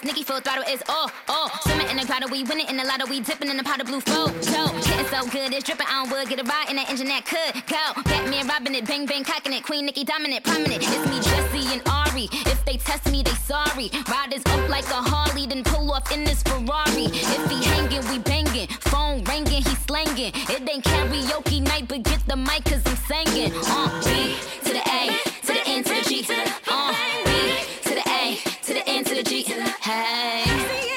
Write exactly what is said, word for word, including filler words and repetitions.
Nicki full throttle is all, all. Swimming in the grotto, we winning in the lotto, we dipping in the pot of blue flow. So, getting so good, it's dripping on wood. Get a ride in that engine that could go. Batman robbing it, bang bang cocking it. Queen Nicki dominant, prominent. It's me, Jesse and Ari. If they test me, they sorry. Riders up like a Harley, then pull off in this Ferrari. If he hanging, we banging. Phone ringing, he slanging. It ain't karaoke night, but get the mic 'cause I'm singing. Uh, B to the A, to the N to the G. Uh, B to the A, to the N to the G. Hey.